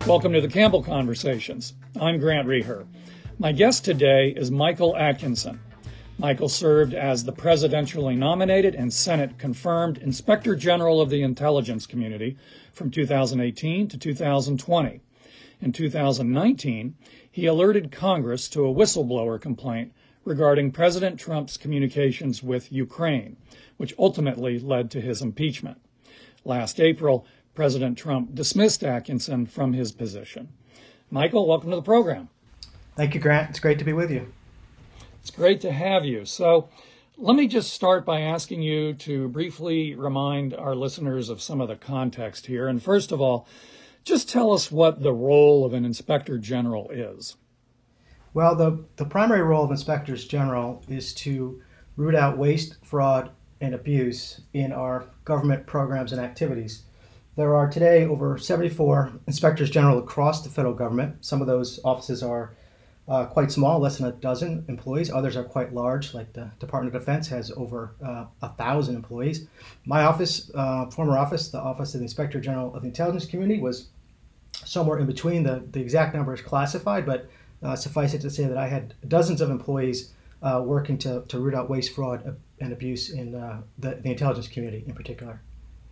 Welcome to the Campbell Conversations. I'm Grant Reher. My guest today is Michael Atkinson. Michael served as the presidentially nominated and Senate-confirmed Inspector General of the Intelligence Community from 2018 to 2020. In 2019, he alerted Congress to a whistleblower complaint regarding President Trump's communications with Ukraine, which ultimately led to his impeachment. Last April, President Trump dismissed Atkinson from his position. Michael, welcome to the program. Thank you, Grant. It's great to be with you. It's great to have you. So let me just start by asking you to briefly remind our listeners of some of the context here. And first of all, just tell us what the role of an Inspector General is. Well, the primary role of Inspectors General is to root out waste, fraud, and abuse in our government programs and activities. There are today over 74 Inspectors General across the federal government. Some of those offices are quite small, less than a dozen employees. Others are quite large, like the Department of Defense has over 1,000 employees. My office, former office, the Office of the Inspector General of the Intelligence Community, was somewhere in between. The exact number is classified, but suffice it to say that I had dozens of employees working to root out waste, fraud, and abuse in the intelligence community in particular.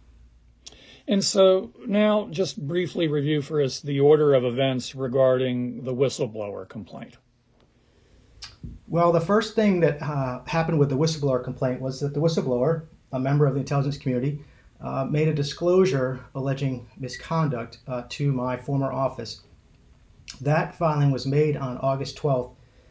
And so now just briefly review for us the order of events regarding the whistleblower complaint. Well, the first thing that happened with the whistleblower complaint was that the whistleblower, a member of the intelligence community, made a disclosure alleging misconduct to my former office. That filing was made on August 12th,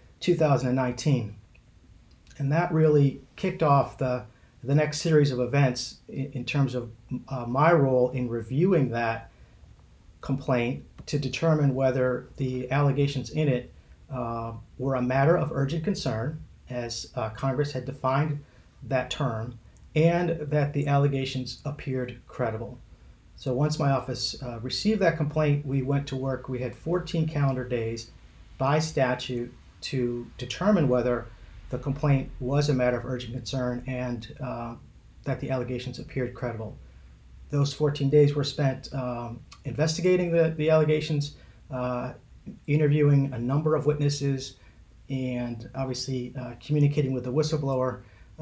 2019. And that really kicked off the next series of events in terms of my role in reviewing that complaint to determine whether the allegations in it were a matter of urgent concern, as Congress had defined that term, and that the allegations appeared credible. So once my office received that complaint, we went to work. We had 14 calendar days by statute to determine whether the complaint was a matter of urgent concern and that the allegations appeared credible. Those 14 days were spent investigating the allegations, interviewing a number of witnesses, and obviously communicating with the whistleblower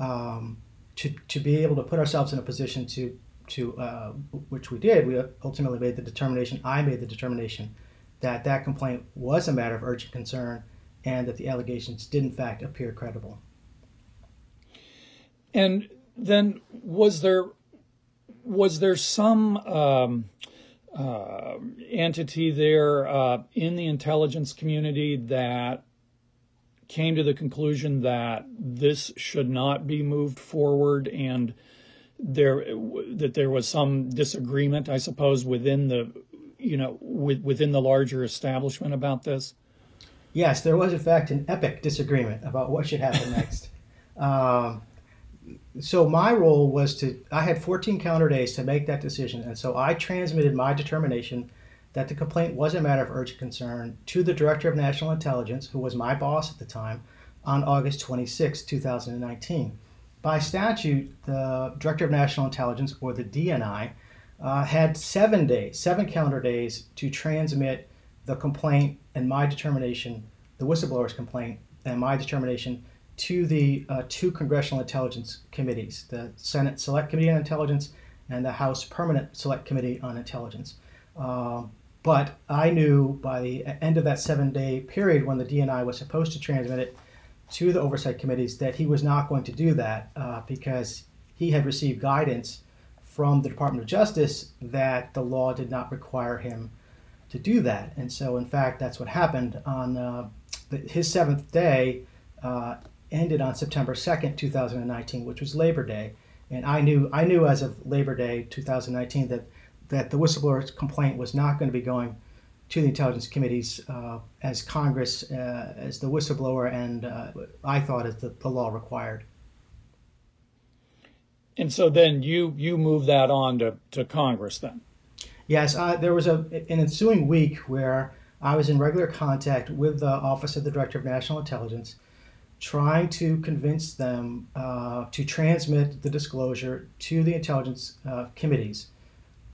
to be able to put ourselves in a position to which we did. We ultimately made the determination, I made the determination, that complaint was a matter of urgent concern and that the allegations did in fact appear credible. And then was there some entity there in the intelligence community that came to the conclusion that this should not be moved forward, and that there was some disagreement, I suppose, within the larger establishment about this? Yes, there was in fact an epic disagreement about what should happen next. So my role was I had 14 calendar days to make that decision, and so I transmitted my determination that the complaint was a matter of urgent concern to the Director of National Intelligence, who was my boss at the time, on August 26, 2019. By statute, the Director of National Intelligence, or the DNI, had 7 calendar days to transmit the complaint and my determination, the whistleblower's complaint and my determination, to the two congressional intelligence committees, the Senate Select Committee on Intelligence and the House Permanent Select Committee on Intelligence. But I knew by the end of that 7-day period when the DNI was supposed to transmit it to the oversight committees that he was not going to do that because he had received guidance from the Department of Justice that the law did not require him to do that. And so, in fact, that's what happened. On his 7th day ended on September 2nd, 2019, which was Labor Day. And I knew as of Labor Day 2019 that the whistleblower's complaint was not going to be going to the intelligence committees as Congress, as the whistleblower, and I thought as the law required. And so then you moved that on to Congress then? Yes, there was an ensuing week where I was in regular contact with the Office of the Director of National Intelligence, trying to convince them to transmit the disclosure to the intelligence committees,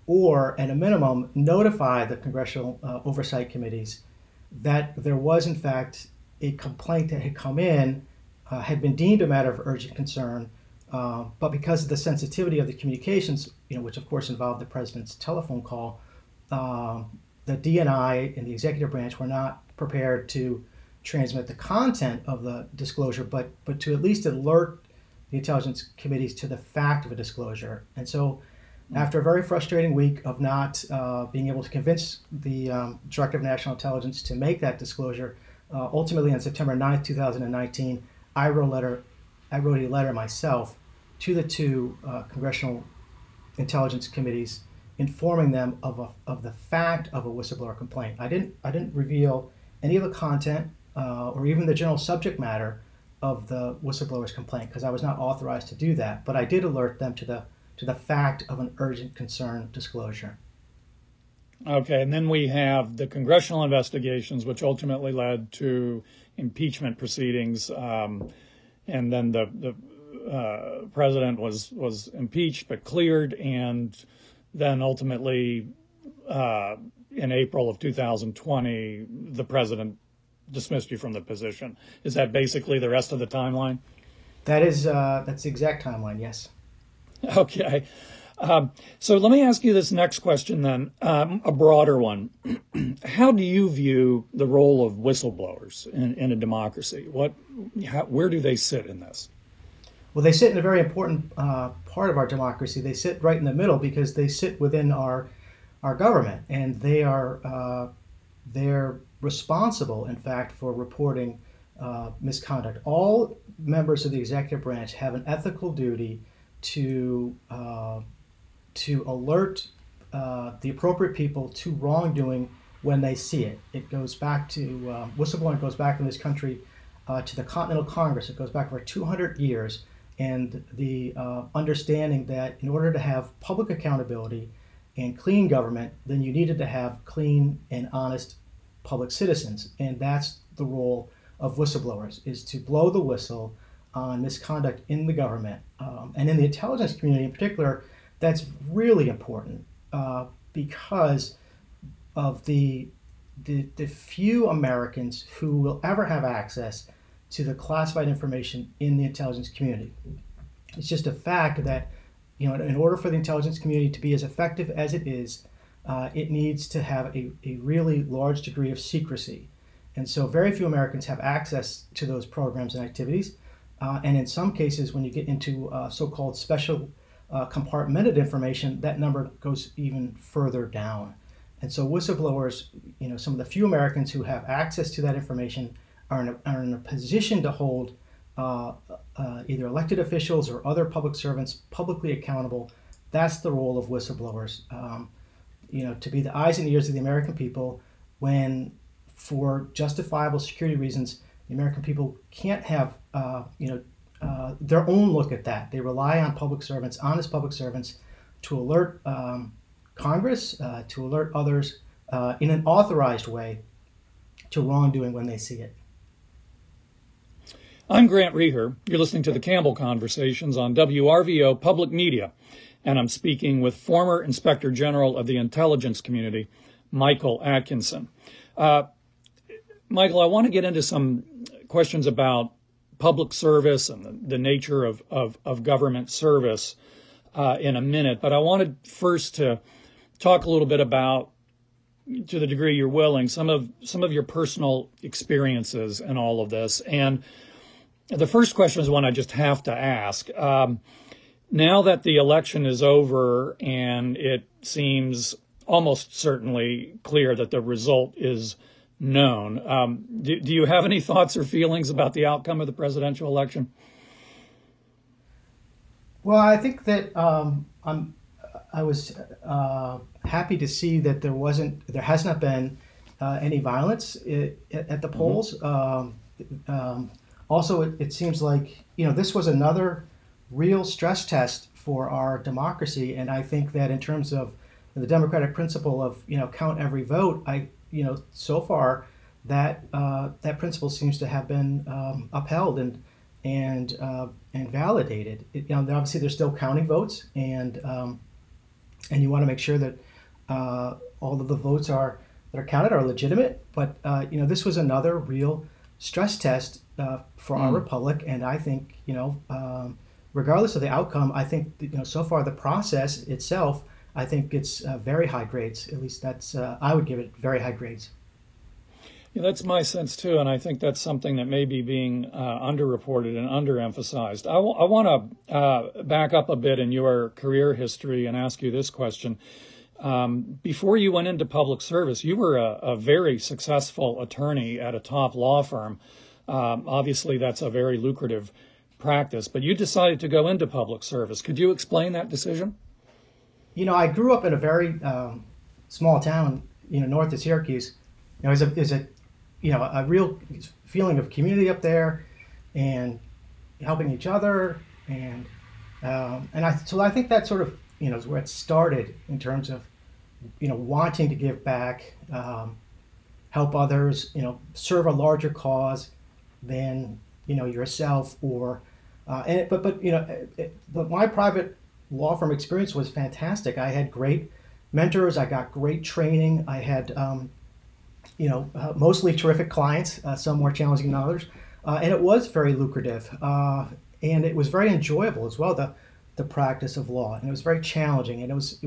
or at a minimum notify the congressional oversight committees that there was in fact a complaint that had come in, had been deemed a matter of urgent concern, but because of the sensitivity of the communications, which of course involved the president's telephone call, the DNI and the executive branch were not prepared to transmit the content of the disclosure, but to at least alert the intelligence committees to the fact of a disclosure. And so after a very frustrating week of not being able to convince the Director of National Intelligence to make that disclosure, ultimately on September 9th, 2019, I wrote a letter myself to the two congressional intelligence committees, informing them of the fact of a whistleblower complaint. I didn't reveal any of the content or even the general subject matter of the whistleblower's complaint because I was not authorized to do that. But I did alert them to the fact of an urgent concern disclosure. Okay, and then we have the congressional investigations, which ultimately led to impeachment proceedings, and then the president was impeached but cleared, and then ultimately in April of 2020, the president dismissed you from the position. Is that basically the rest of the timeline? That's the exact timeline, yes. Okay. So let me ask you this next question then, a broader one. How do you view the role of whistleblowers in a democracy? Where do they sit in this? Well, they sit in a very important part of our democracy. They sit right in the middle because they sit within our government, and they're responsible, in fact, for reporting misconduct. All members of the executive branch have an ethical duty to alert the appropriate people to wrongdoing when they see it. It goes back to whistleblowing goes back in this country to the Continental Congress. It goes back over 200 years, and the understanding that in order to have public accountability and clean government, then you needed to have clean and honest public citizens, and that's the role of whistleblowers, is to blow the whistle on misconduct in the government. And in the intelligence community in particular, that's really important because of the few Americans who will ever have access to the classified information in the intelligence community. It's just a fact that, in order for the intelligence community to be as effective as it is, it needs to have a really large degree of secrecy. And so very few Americans have access to those programs and activities. And in some cases, when you get into so-called special compartmented information, that number goes even further down. And so whistleblowers, some of the few Americans who have access to that information are in a position to hold either elected officials or other public servants publicly accountable. That's the role of whistleblowers, to be the eyes and ears of the American people when, for justifiable security reasons, the American people can't have their own look at that. They rely on public servants, honest public servants, to alert Congress, to alert others in an authorized way to wrongdoing when they see it. I'm Grant Reher. You're listening to the Campbell Conversations on WRVO Public Media, and I'm speaking with former Inspector General of the Intelligence Community, Michael Atkinson. Michael, I want to get into some questions about public service and the nature of government service in a minute, but I wanted first to talk a little bit about, to the degree you're willing, some of your personal experiences in all of this. And the first question is one I just have to ask. Now that the election is over and it seems almost certainly clear that the result is known, do you have any thoughts or feelings about the outcome of the presidential election? Well, I think that I was happy to see that there has not been any violence at the polls. Also, it seems like this was another real stress test for our democracy, and I think that in terms of the democratic principle of count every vote, so far that principle seems to have been upheld and validated. Obviously, they're still counting votes, and and you want to make sure that all of the votes that are counted are legitimate. But this was another real stress test for our republic, and I think regardless of the outcome, I think so far the process itself, I think it's very high grades. At least that's I would give it very high grades. Yeah, that's my sense too, and I think that's something that may be being underreported and underemphasized. I want to back up a bit in your career history and ask you this question. Before you went into public service, you were a very successful attorney at a top law firm. Obviously, that's a very lucrative practice, but you decided to go into public service. Could you explain that decision? I grew up in a very small town, north of Syracuse. There's a real feeling of community up there, and helping each other, and I think that sort of is where it started in terms of wanting to give back, help others, serve a larger cause than yourself, or but my private law firm experience was fantastic. I had great mentors. I got great training. I had mostly terrific clients, some more challenging than others, and it was very lucrative, and it was very enjoyable as well. The practice of law, and it was very challenging, and it was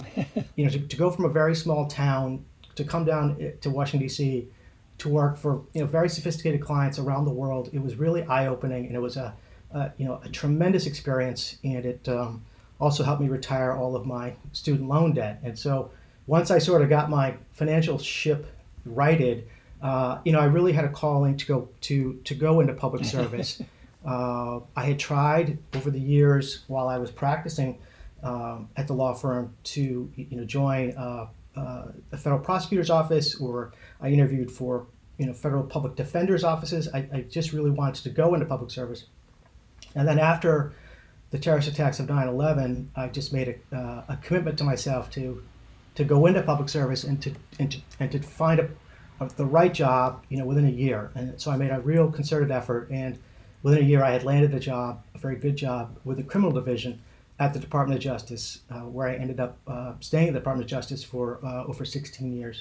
to go from a very small town to come down to Washington D.C. to work for very sophisticated clients around the world. It was really eye-opening, and it was a tremendous experience, and it also helped me retire all of my student loan debt. And so once I sort of got my financial ship righted, I really had a calling to go into public service. I had tried over the years while I was practicing at the law firm to join a federal prosecutor's office, or I interviewed for federal public defender's offices. I just really wanted to go into public service. And then after the terrorist attacks of 9/11, I just made a commitment to myself to go into public service and to find the right job within a year. And so I made a real concerted effort, and within a year I had landed a job, a very good job, with the criminal division at the Department of Justice, where I ended up staying at the Department of Justice for over 16 years.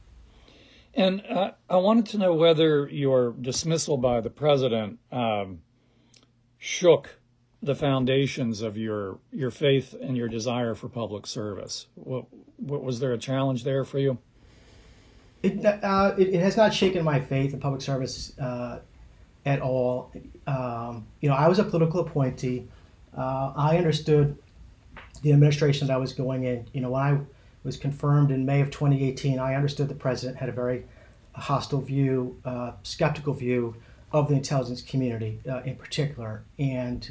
And I wanted to know whether your dismissal by the president shook the foundations of your faith and your desire for public service. Was there a challenge there for you? It has not shaken my faith in public service at all. I was a political appointee. I understood the administration that I was going in. When I was confirmed in May of 2018, I understood the president had a very hostile view, skeptical view of the intelligence community in particular. And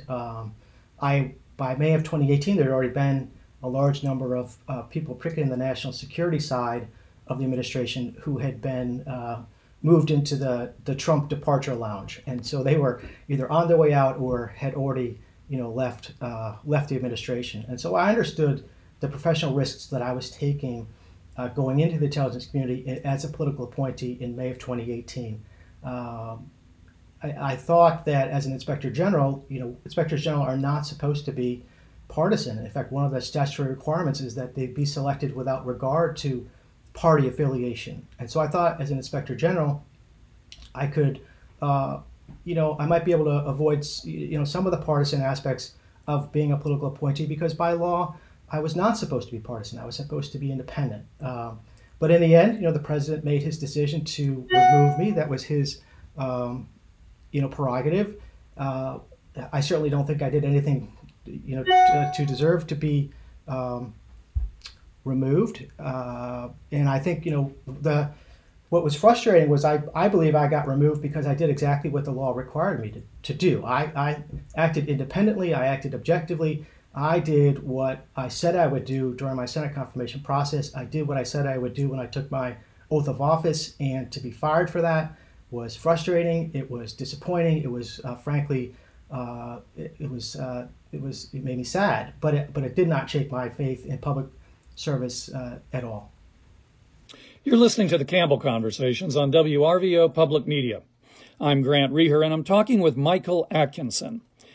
by May of 2018, there had already been a large number of people, particularly in the national security side of the administration, who had been moved into the Trump departure lounge. And so they were either on their way out or had already left the administration. And so I understood the professional risks that I was taking going into the intelligence community as a political appointee in May of 2018. I thought that as an inspector general, inspectors general are not supposed to be partisan. In fact, one of the statutory requirements is that they be selected without regard to party affiliation. And so I thought, as an inspector general, I could, I might be able to avoid, some of the partisan aspects of being a political appointee, because by law, I was not supposed to be partisan. I was supposed to be independent. But in the end, the president made his decision to remove me. That was his, prerogative. I certainly don't think I did anything, to deserve to be removed. And I think, what was frustrating was I believe I got removed because I did exactly what the law required me to do. I acted independently. I acted objectively. I did what I said I would do during my Senate confirmation process. I did what I said I would do when I took my oath of office, and to be fired for that was frustrating. It was disappointing. It was, frankly, it made me sad. But it did not shake my faith in public service at all. You're listening to the Campbell Conversations on WRVO Public Media. I'm Grant Reher, and I'm talking with Michael Atkinson.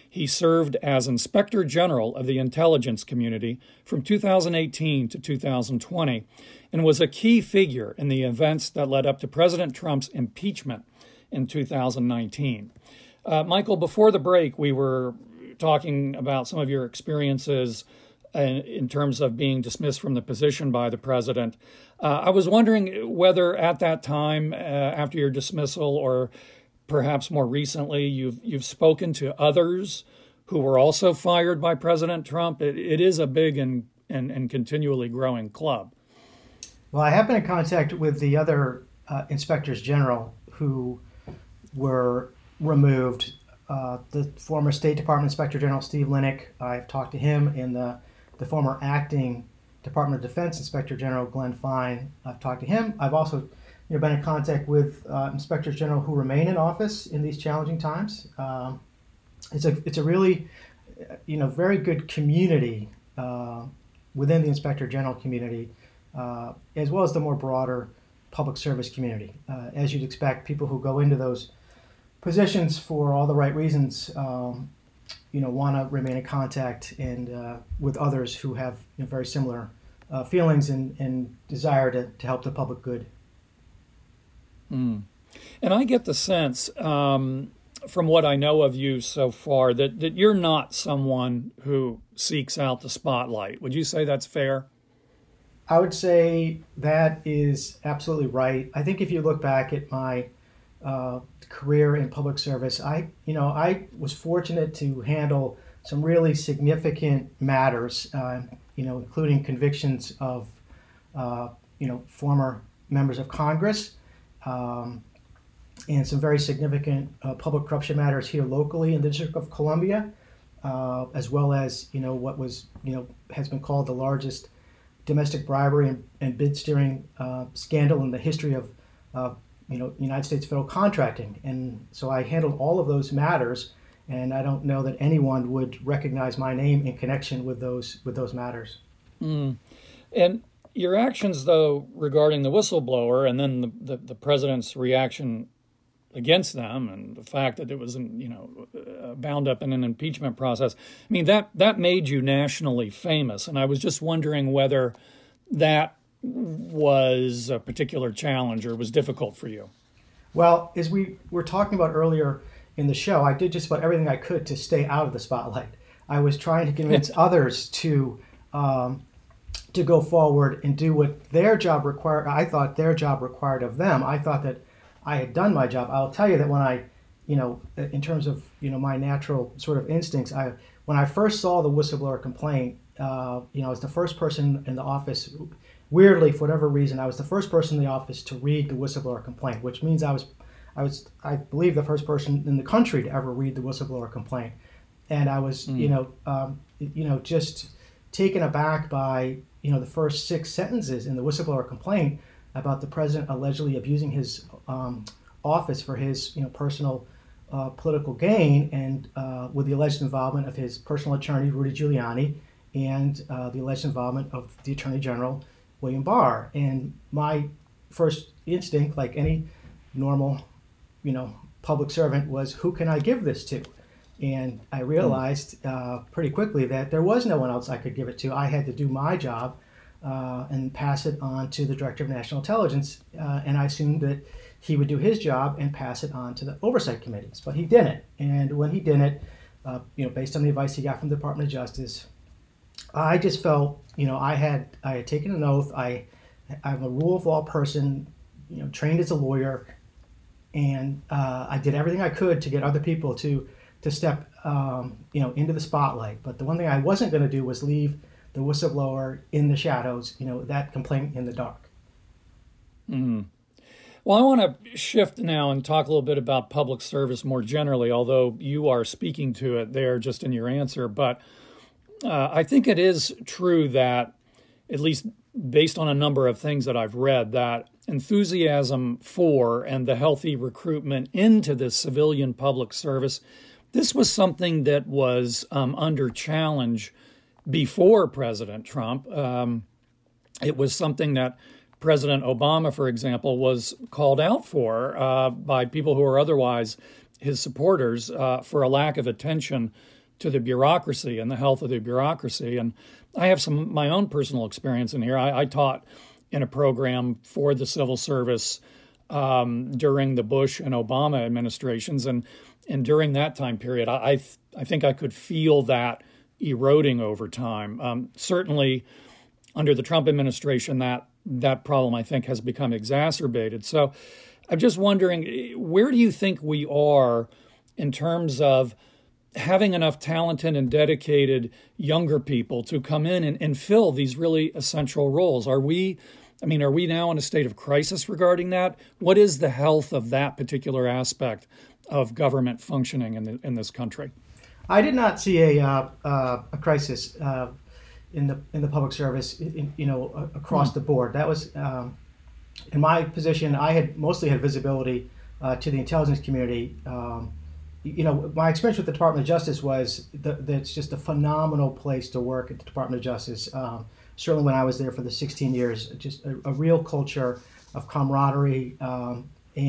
He served as Inspector General of the intelligence community from 2018 to 2020 and was a key figure in the events that led up to President Trump's impeachment in 2019. Michael, before the break, we were talking about some of your experiences in terms of being dismissed from the position by the president. I was wondering whether at that time, after your dismissal, or perhaps more recently, you've spoken to others who were also fired by President Trump. It is a big and continually growing club. Well, I have been in contact with the other inspectors general who were removed. The former State Department Inspector General Steve Linick, I've talked to him, and the former acting Department of Defense Inspector General Glenn Fine, I've talked to him. I've also been in contact with inspectors general who remain in office in these challenging times. It's a really very good community within the inspector general community, as well as the more broader public service community. As you'd expect, people who go into those positions for all the right reasons, want to remain in contact and with others who have very similar feelings and desire to help the public good. Mm. And I get the sense, from what I know of you so far, that you're not someone who seeks out the spotlight. Would you say that's fair? I would say that is absolutely right. I think if you look back at my career in public service, I was fortunate to handle some really significant matters, including convictions of, former members of Congress, and some very significant public corruption matters here locally in the District of Columbia, as well as, what was, has been called the largest domestic bribery and bid steering scandal in the history of United States federal contracting. And so I handled all of those matters, and I don't know that anyone would recognize my name in connection with those matters. Mm. And your actions, though, regarding the whistleblower and then the president's reaction against them and the fact that it was, bound up in an impeachment process, I mean, that made you nationally famous. And I was just wondering whether that was a particular challenge or was difficult for you. Well, as we were talking about earlier in the show, I did just about everything I could to stay out of the spotlight. I was trying to convince others to go forward and do what their job required. I thought their job required of them. I thought that I had done my job. I'll tell you that when I, in terms of, my natural sort of instincts, when I first saw the whistleblower complaint, I was the first person in the office. Weirdly, for whatever reason, I was the first person in the office to read the whistleblower complaint, which means I believe, the first person in the country to ever read the whistleblower complaint. And I was, just taken aback by, the first 6 sentences in the whistleblower complaint about the president allegedly abusing his office for his, personal political gain, and with the alleged involvement of his personal attorney, Rudy Giuliani, and the alleged involvement of the Attorney General, William Barr. And my first instinct, like any normal, public servant, was, who can I give this to? And I realized pretty quickly that there was no one else I could give it to. I had to do my job and pass it on to the Director of National Intelligence, and I assumed that he would do his job and pass it on to the oversight committees. But he didn't. And when he didn't, based on the advice he got from the Department of Justice, I just felt, I had taken an oath. I'm a rule of law person, trained as a lawyer, and I did everything I could to get other people to step, into the spotlight. But the one thing I wasn't going to do was leave the whistleblower in the shadows, that complaint in the dark. Mm-hmm. Well, I want to shift now and talk a little bit about public service more generally, although you are speaking to it there just in your answer. But I think it is true that, at least based on a number of things that I've read, that enthusiasm for and the healthy recruitment into the civilian public service, this was something that was under challenge before President Trump. It was something that President Obama, for example, was called out for by people who are otherwise his supporters for a lack of attention to the bureaucracy and the health of the bureaucracy. And I have some my own personal experience in here. I taught in a program for the civil service during the Bush and Obama administrations, and during that time period, I think I could feel that eroding over time. Certainly, under the Trump administration, that problem I think has become exacerbated. So, I'm just wondering, where do you think we are in terms of having enough talented and dedicated younger people to come in and fill these really essential roles? Are we now in a state of crisis regarding that? What is the health of that particular aspect of government functioning in this country? I did not see a crisis in the public service, across the board. That was in my position. I had mostly had visibility to the intelligence community. My experience with the Department of Justice was that it's just a phenomenal place to work at the Department of Justice. Certainly when I was there for the 16 years, just a real culture of camaraderie. So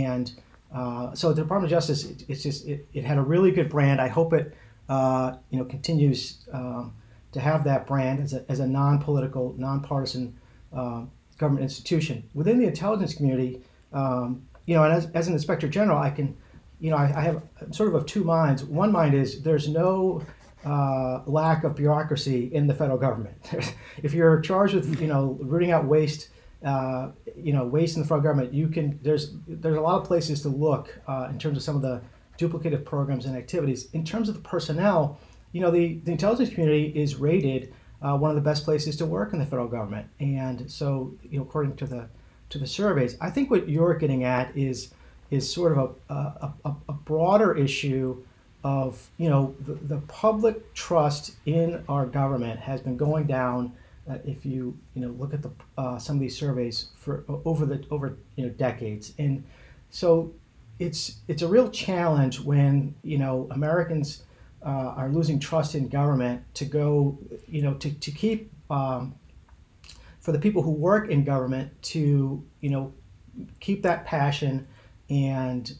the Department of Justice, it had a really good brand. I hope it continues to have that brand as a non-political, non-partisan government institution. Within the intelligence community, and as an inspector general, I can. I have sort of two minds. One mind is there's no lack of bureaucracy in the federal government. If you're charged with, rooting out waste, waste in the federal government, there's a lot of places to look in terms of some of the duplicative programs and activities. In terms of the personnel, the intelligence community is rated one of the best places to work in the federal government. And so, according to the surveys, I think what you're getting at is sort of a broader issue of, the public trust in our government has been going down. If you look at some of these surveys for over decades, and so it's a real challenge when Americans are losing trust in government to go to keep for the people who work in government to keep that passion and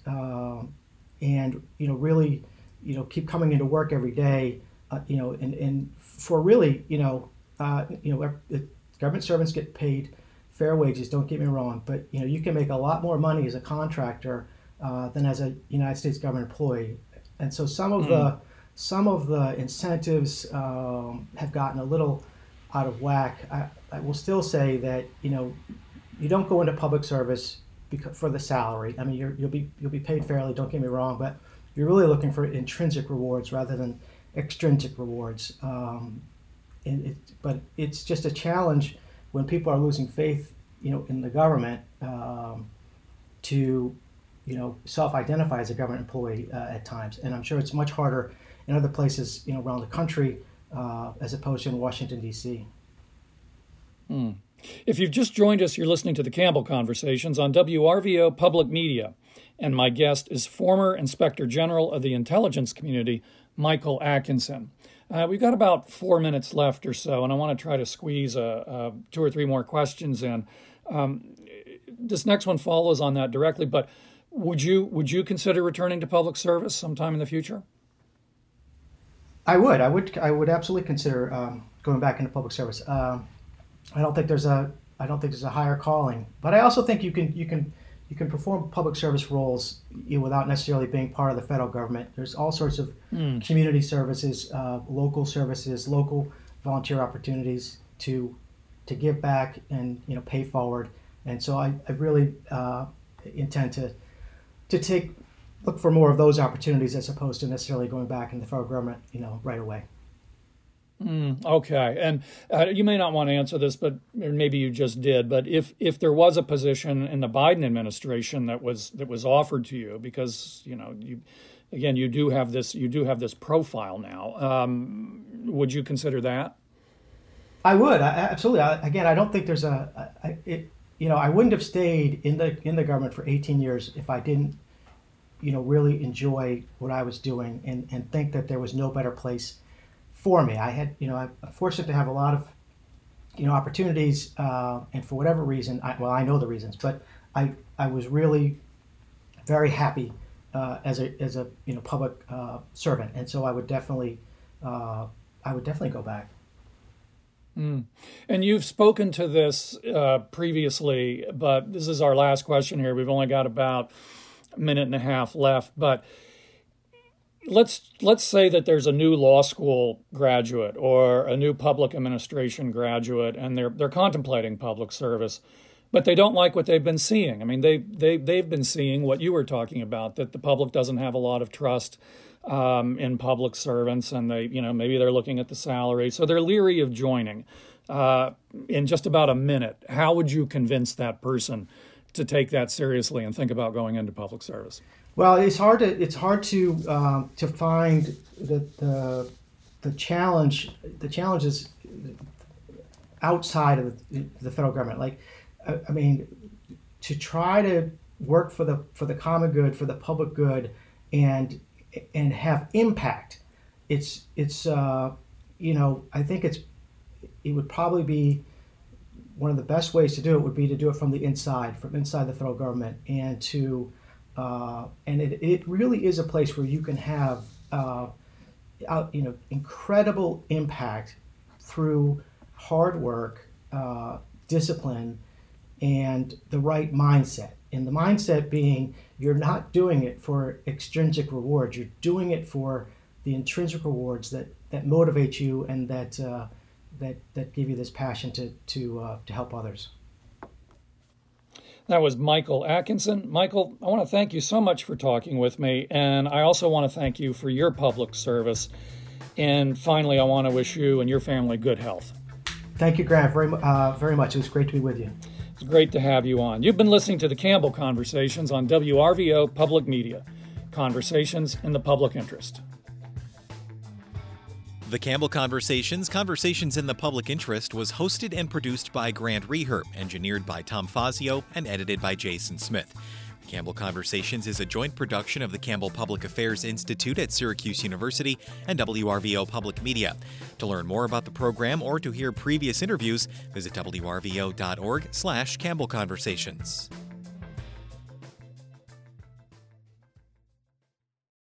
really keep coming into work every day, and for really government servants get paid fair wages. Don't get me wrong, but you can make a lot more money as a contractor than as a United States government employee, and so some of the incentives have gotten a little out of whack. I will still say that you don't go into public service for the salary. I mean, you'll be paid fairly. Don't get me wrong, but you're really looking for intrinsic rewards rather than extrinsic rewards. But it's just a challenge when people are losing faith, in the government to, self-identify as a government employee at times. And I'm sure it's much harder in other places, around the country, as opposed to in Washington, D.C. If you've just joined us, you're listening to the Campbell Conversations on WRVO Public Media, and my guest is former Inspector General of the Intelligence Community, Michael Atkinson. We've got about 4 minutes left or so, and I want to try to squeeze 2 or 3 more questions in. This next one follows on that directly, but would you consider returning to public service sometime in the future? I would absolutely consider going back into public service. I don't think there's a higher calling, but I also think you can perform public service roles without necessarily being part of the federal government. There's all sorts of community services, local services, local volunteer opportunities to give back and pay forward. And so I really intend to look for more of those opportunities as opposed to necessarily going back in the federal government right away. Okay, and you may not want to answer this, but maybe you just did. But if there was a position in the Biden administration that was offered to you, because you do have this profile now, would you consider that? I would absolutely. I don't think there's I wouldn't have stayed in the government for 18 years if I didn't really enjoy what I was doing and think that there was no better place for me. I'm fortunate to have a lot of, opportunities, and for whatever reason, I know the reasons, but I was really very happy as a public servant, and so I would definitely I would definitely go back. And you've spoken to this previously, but this is our last question here. We've only got about a minute and a half left, but let's say that there's a new law school graduate or a new public administration graduate, and they're contemplating public service, but they don't like what they've been seeing. I mean, they've been seeing what you were talking about, that the public doesn't have a lot of trust in public servants, and maybe they're looking at the salary, so they're leery of joining. In just about a minute, how would you convince that person to take that seriously and think about going into public service? Well, it's hard to find the challenge. The challenges outside of the federal government. Like, I mean, to try to work for the common good, for the public good, and have impact. I think it would probably be one of the best ways to do it would be to do it from inside the federal government, and it really is a place where you can have incredible impact through hard work, discipline, and the right mindset. And the mindset being, you're not doing it for extrinsic rewards. You're doing it for the intrinsic rewards that motivate you and that give you this passion to help others. That was Michael Atkinson. Michael, I want to thank you so much for talking with me, and I also want to thank you for your public service. And finally, I want to wish you and your family good health. Thank you, Grant, very much. It was great to be with you. It's great to have you on. You've been listening to the Campbell Conversations on WRVO Public Media. Conversations in the public interest. The Campbell Conversations in the Public Interest was hosted and produced by Grant Reher, engineered by Tom Fazio, and edited by Jason Smith. The Campbell Conversations is a joint production of the Campbell Public Affairs Institute at Syracuse University and WRVO Public Media. To learn more about the program or to hear previous interviews, visit wrvo.org/Campbell Conversations.